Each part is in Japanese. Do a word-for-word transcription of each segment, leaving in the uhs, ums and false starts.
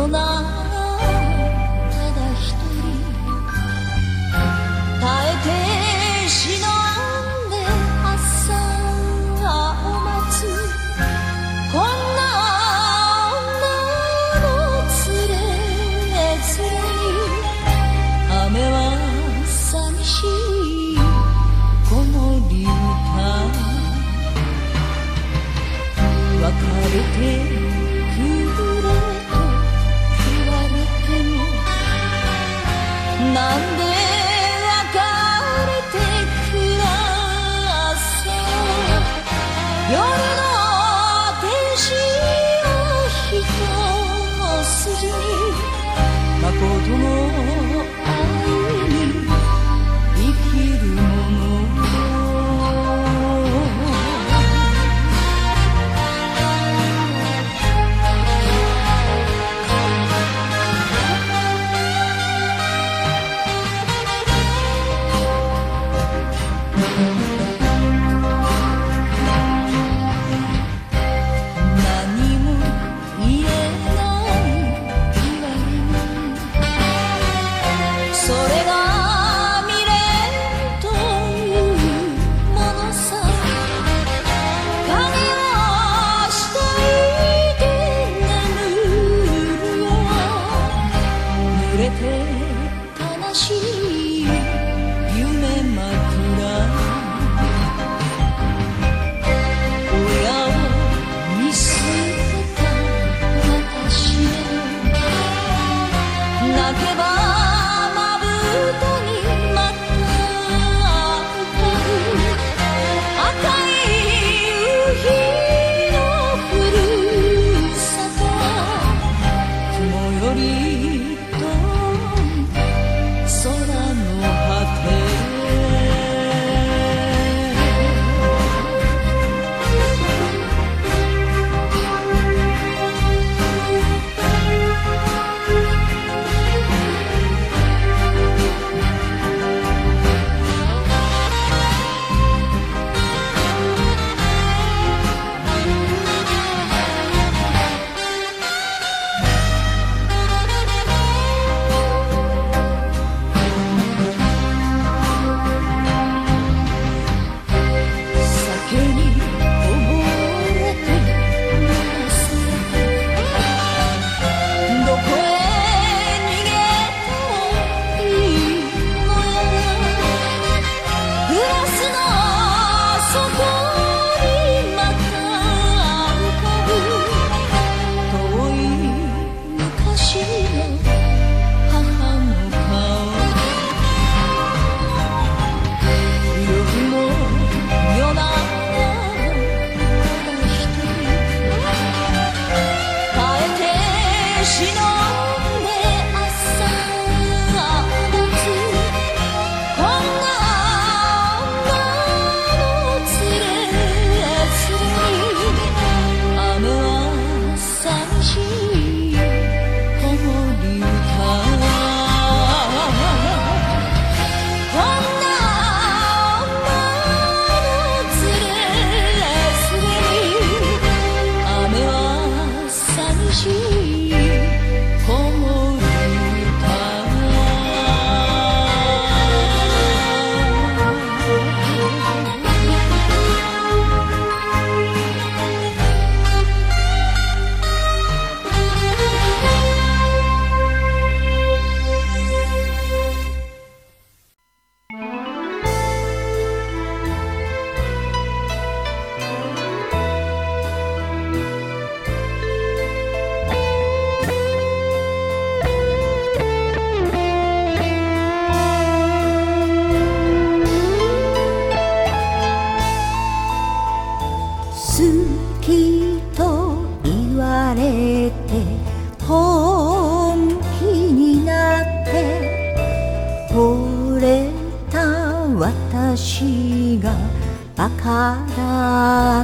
私がバカだった。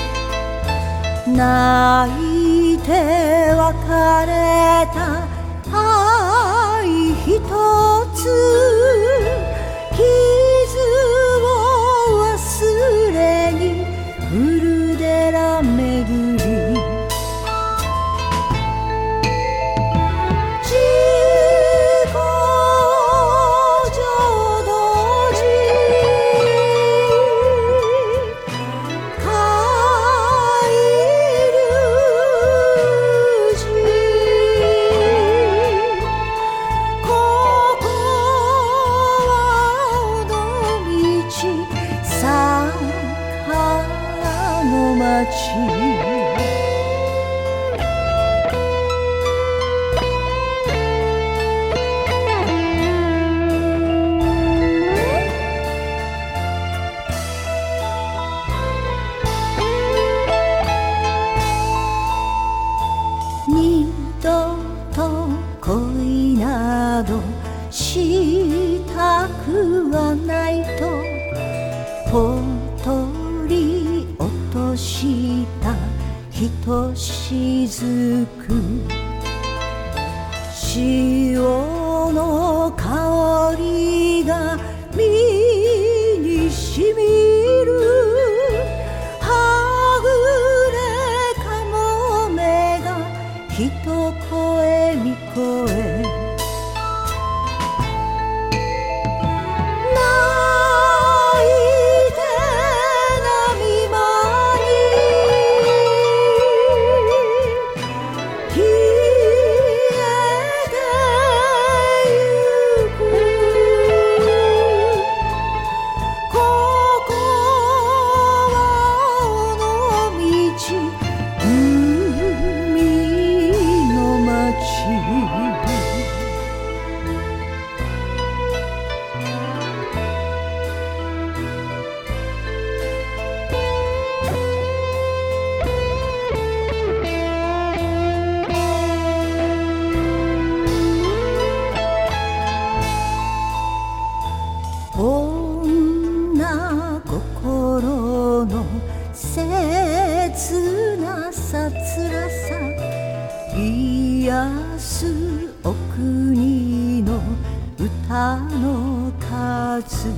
泣いて別れた愛ひとつ、傷を忘れに古寺巡り、 などしたくはないとぽっとり落としたひとしずく潮の香りが身にしみるはぐれかもめがひと声に声女心の切なさつらさ癒すお国の歌の数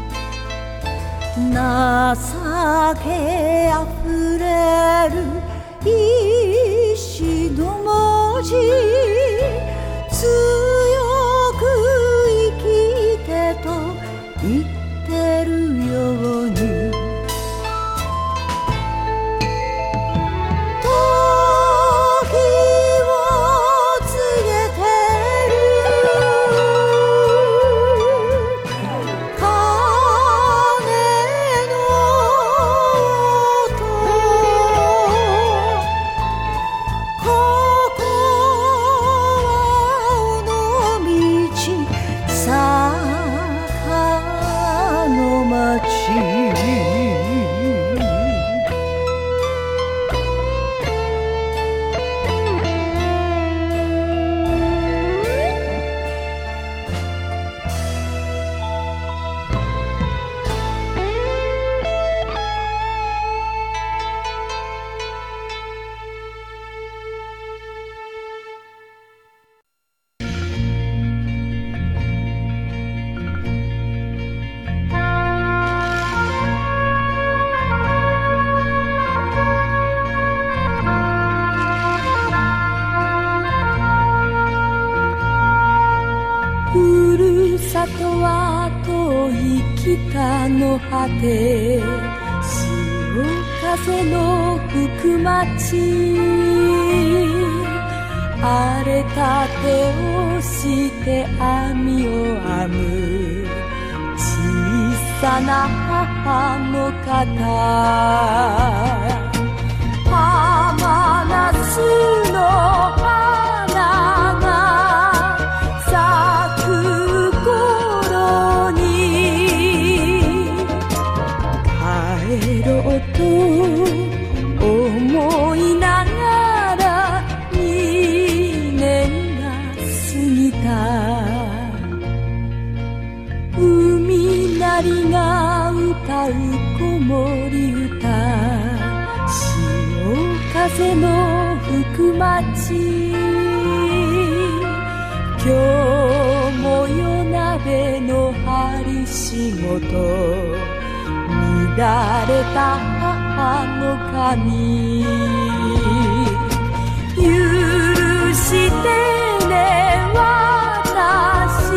情けあふれる意志の文字強く生きてと言ってるように里は遠い北の果て潮風の吹く街荒れた手をして網を編む小さな母の肩浜那須の花が咲く頃に帰ろうと思いながらにねんが過ぎた海なりが歌う子守歌潮風の吹く街今日も夜鍋の針仕事乱れた母の髪許してね私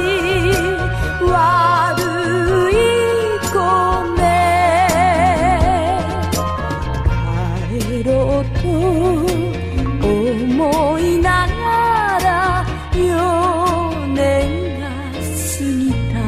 悪い子ね帰ろうと思いながらよねんが過ぎた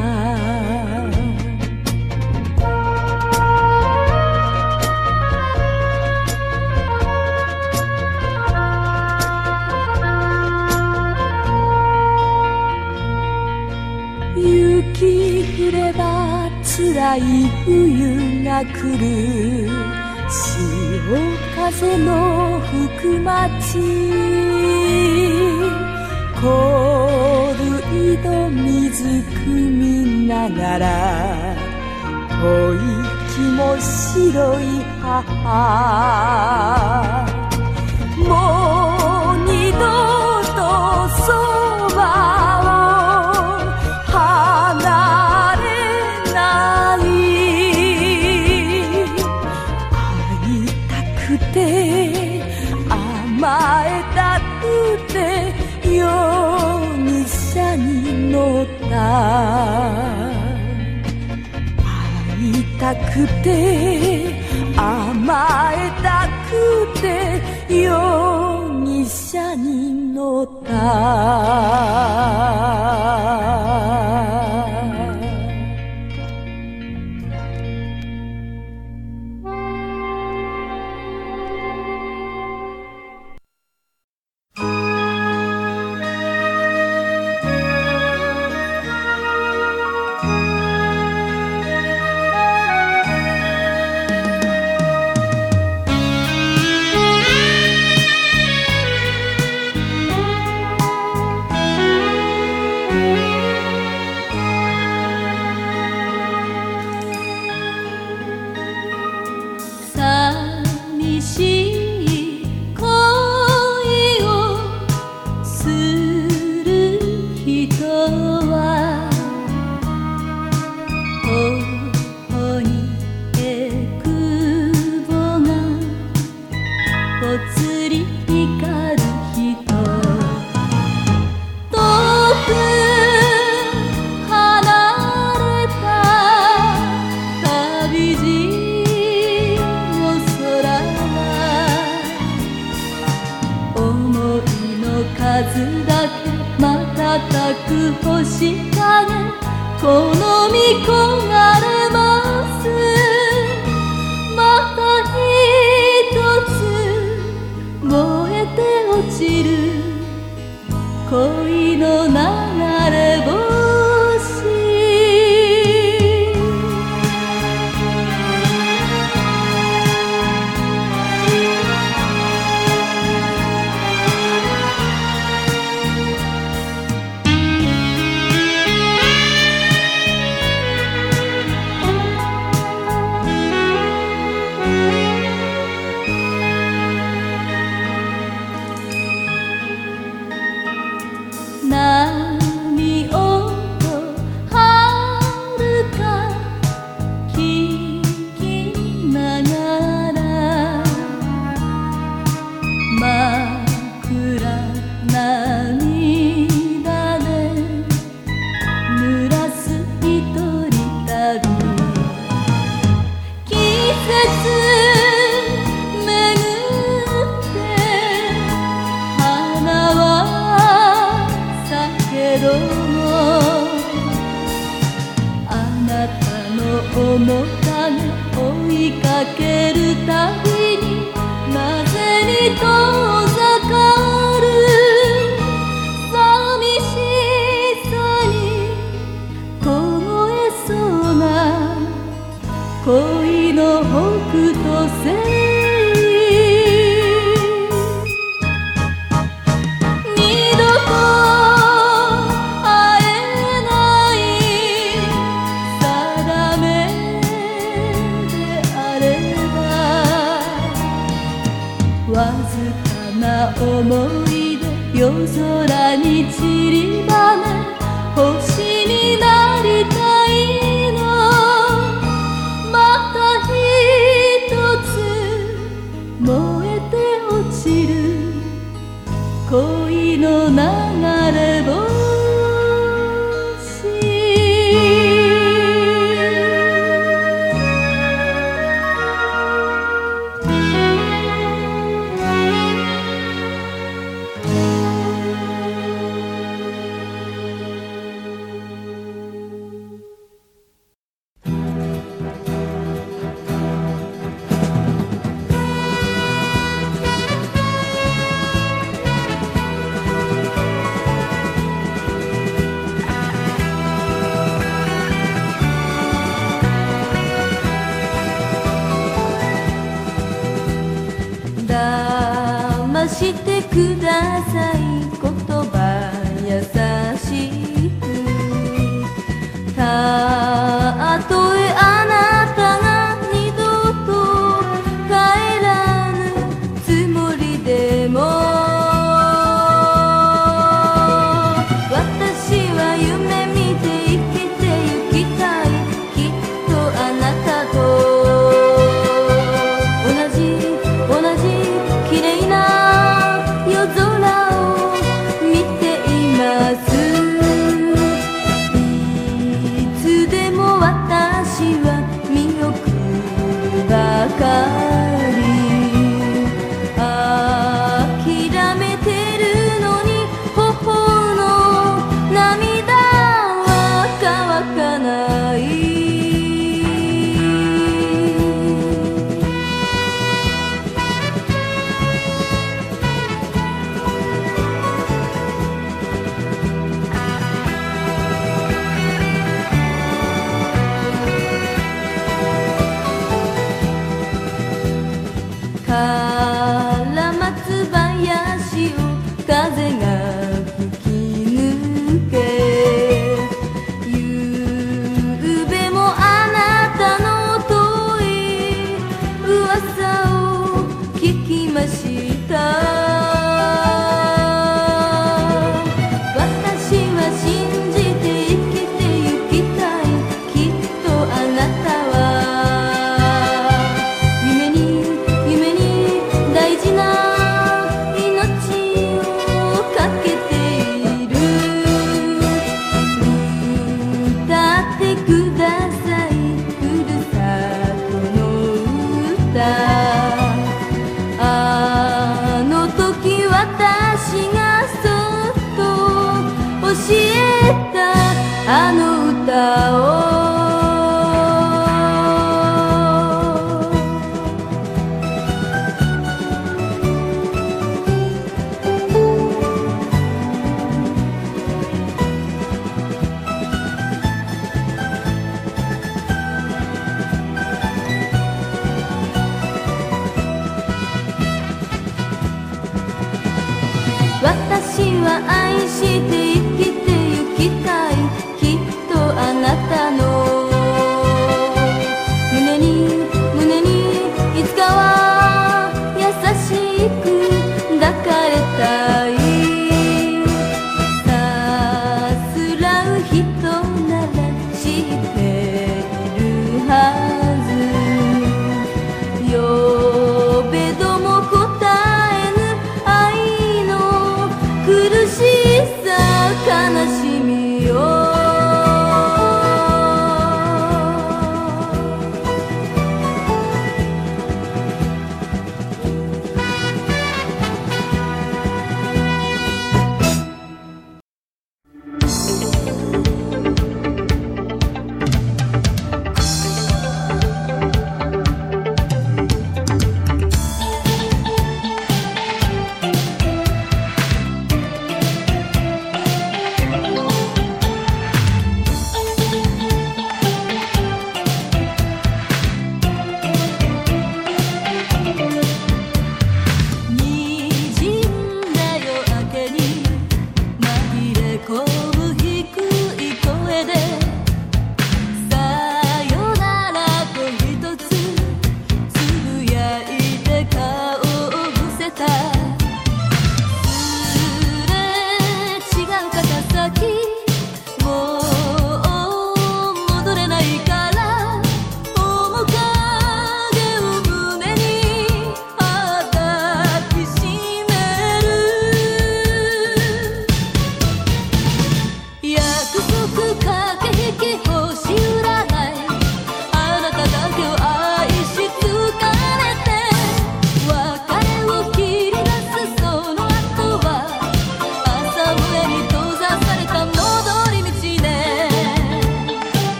雪降れば辛い冬が来る潮風の吹く街凍る度水汲みながら吐息も白い母、もう二度とそばを離れない。会いたくて甘えたくて容疑者に乗った。会いたくて甘えたくて容疑者に乗った。星影この身焦がれます。また一つ燃えて落ちる恋の流れ星。面影追いかけるたびになぜに遠ざかる寂しさに凍えそうな恋の北斗星。思い出夜空に散りばめ星になりたいの。また一つ燃えて落ちる恋の流れ星。騙してください言葉優しくは愛して生きてゆきたい。きっとあなたの胸に胸にいつかは優しく抱かれたい。さすらう人なら知っているはず。呼べども答えぬ愛の苦しさ悲しみよ。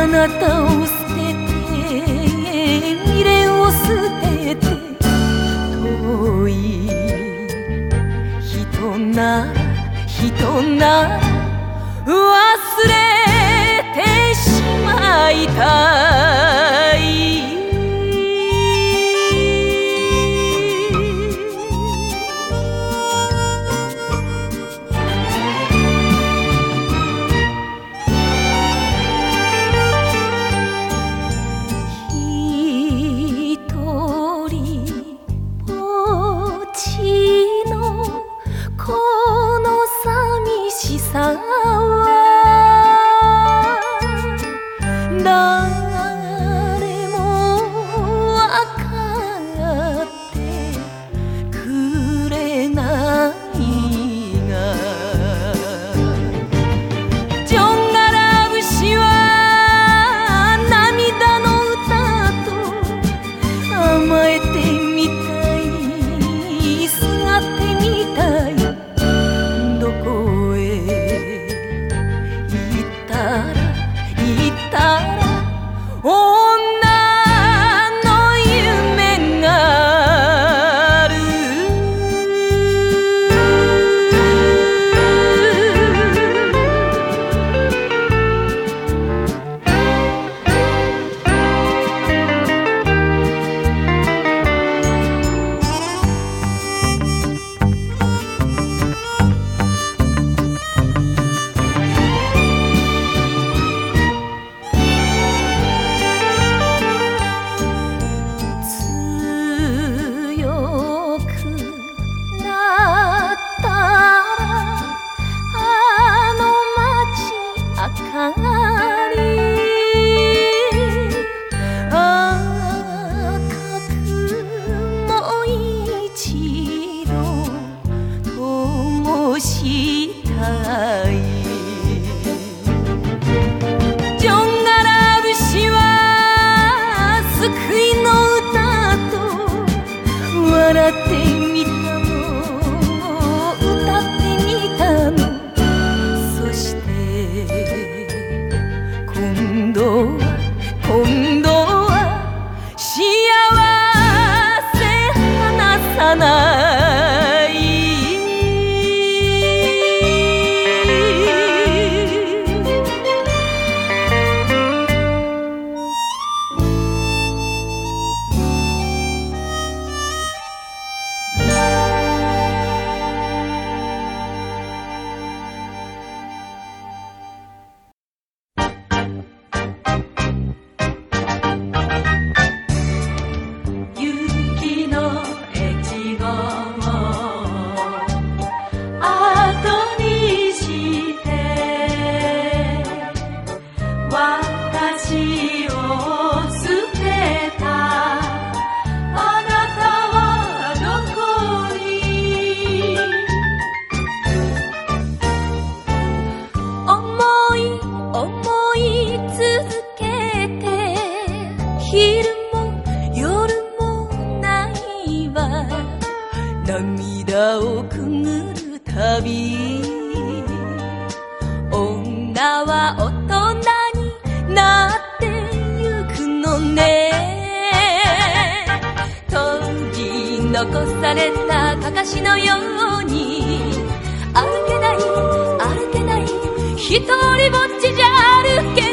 なたを捨てて未練を捨てて遠い人なら人なら忘れてしまいたい誰もわかってくれないがジョン・ガラ節は涙の歌と甘えてみたいすがってみたいどこへ行ったら行ったら女の夢があるしたいジョン・ガラ節は救いの歌と笑ってみたの歌ってみたのそして今度は今度は幸せ離さない涙をくぐるたび女は大人になってゆくのね取り残されたかかしのように歩けない歩けない一人ぼっちじゃ歩け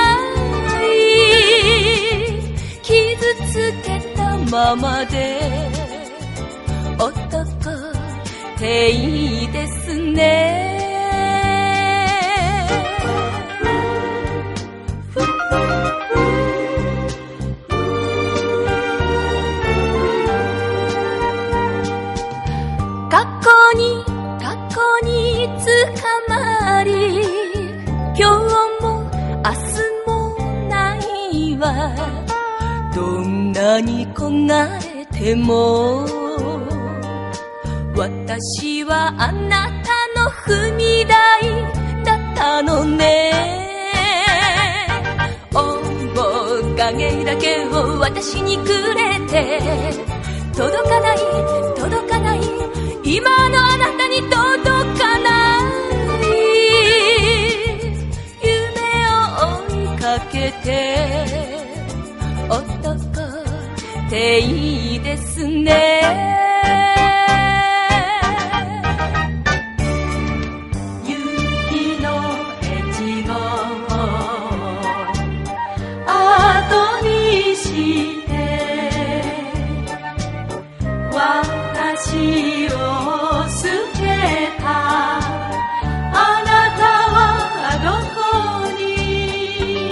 ない傷つけたままで男っていいですね過去に過去に捕まり今日も明日もないわどんなに焦がれても私はあなたの踏み台だったのね面影だけを私にくれて届かない届かない今のあなたに届かない夢を追いかかけて男っていいですね。雪の越後後にして私を捨てたあなたはどこに。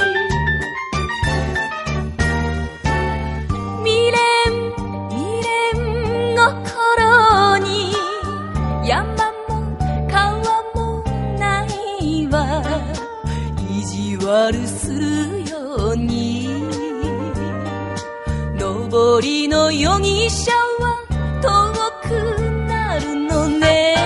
未練未練の頃に山も川もないわ意地悪するように上りの容疑者は遠くなるのね。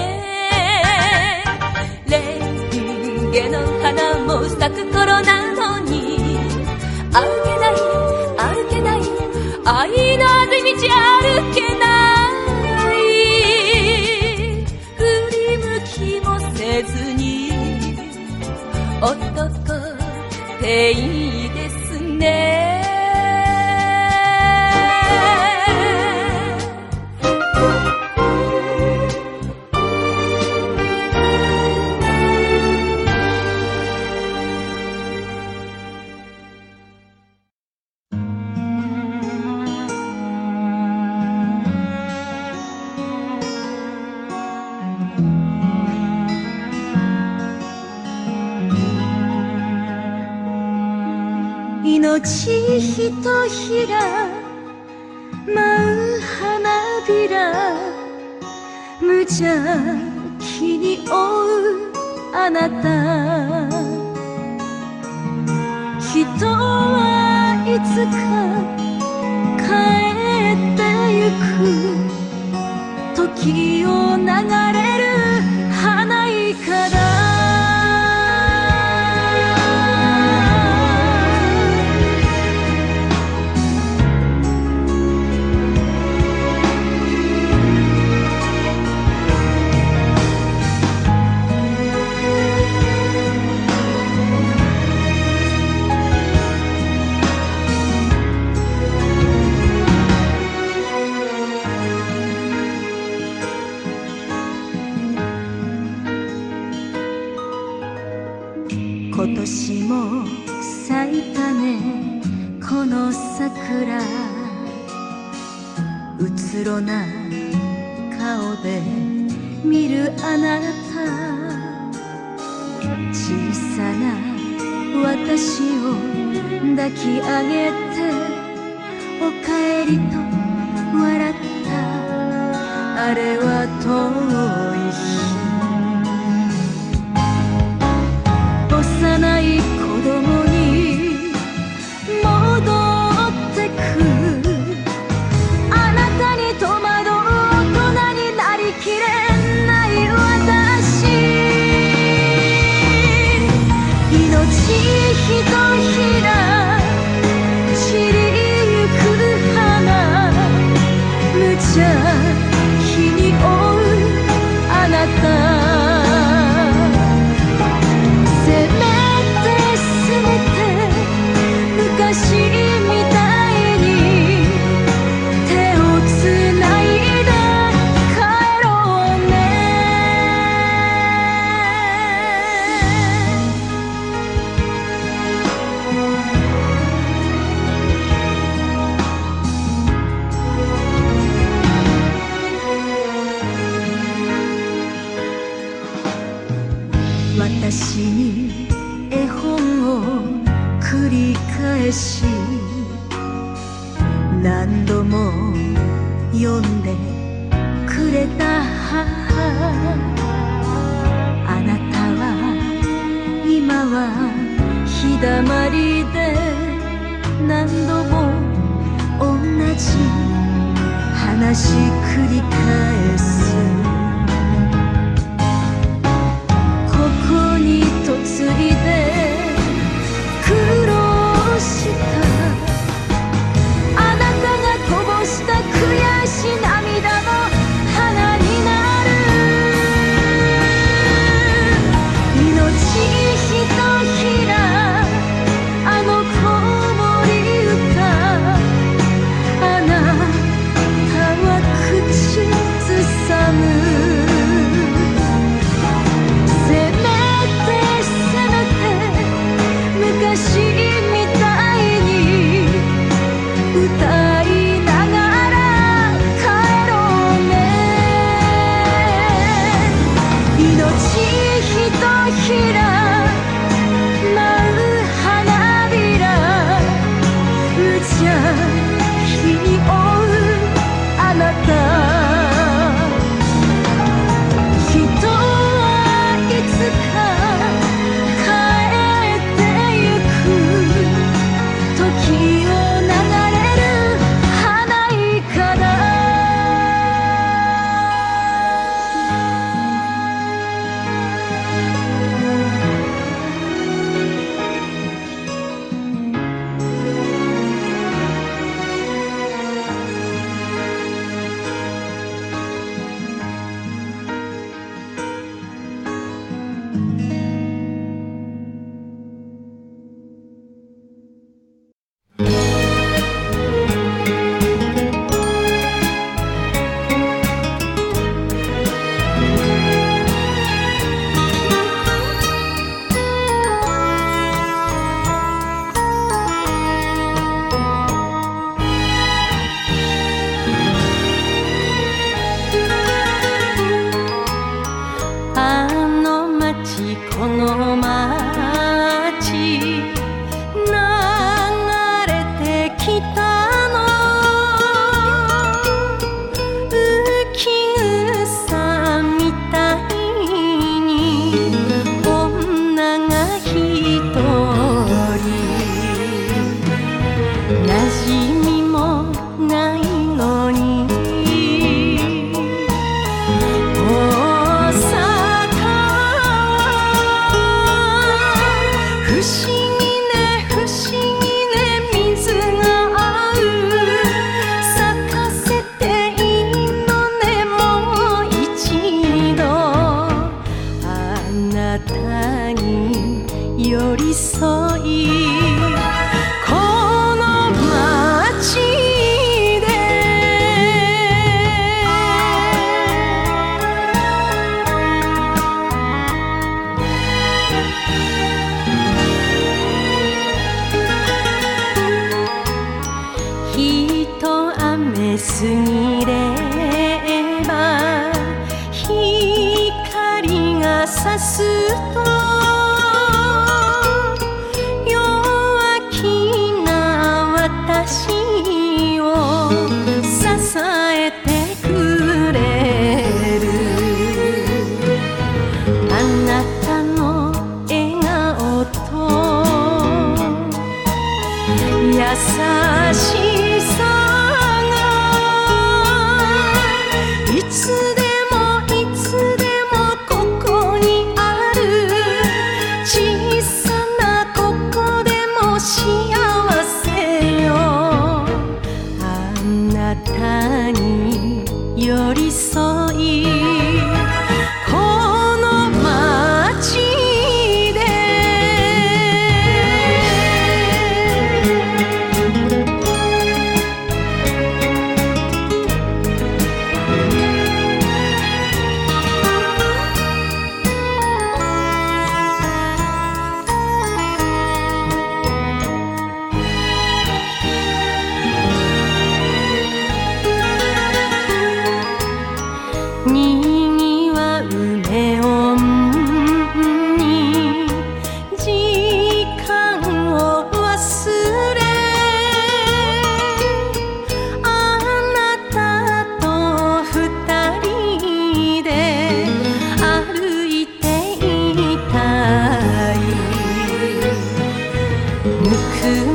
レンゲの花も咲く頃なのに歩けない歩けない愛のあぜ道歩けない振り向きもせずに男っていいですね。 命ひとひら舞う花びら無邪気に追うあなた人はいつか帰ってゆく時を流れる花いかだ今年も咲いたねこの桜うつろな顔で見るあなた小さな私を抱き上げておかえりと笑ったあれは遠い日幼い子供に戻ってくあなたに戸惑う大人になりきれない私命ひとひら散りゆく花無邪気に追うあなた昔みたいに手をつないで帰ろうね私に絵本を繰り返し何度も読んでくれた母あなたは今は日だまりで何度も同じ話繰り返すここに嫁いで苦労したあなたがこぼした悔し涙も花になる命ひとひらあの思議みたいに歌いながら帰ろうね。命ひとひら舞う花びら、うちゃ日に追うあなた。この街流れてきたの、浮草みたいに女が一人、馴染みもないのに不思議ね不思議ね水が合う、咲かせていいのねもう一度、あなたに寄り添いこの街ひと雨過ぎれば光が差すと、弱きな私を支えてくれる、あなたの笑顔と優しいいつでもいつでもここにある、小さなここでも幸せよ、あなたに寄り添いこの街にわ梅音に時間を忘れ、あなたと二人で歩いていたい、ぬく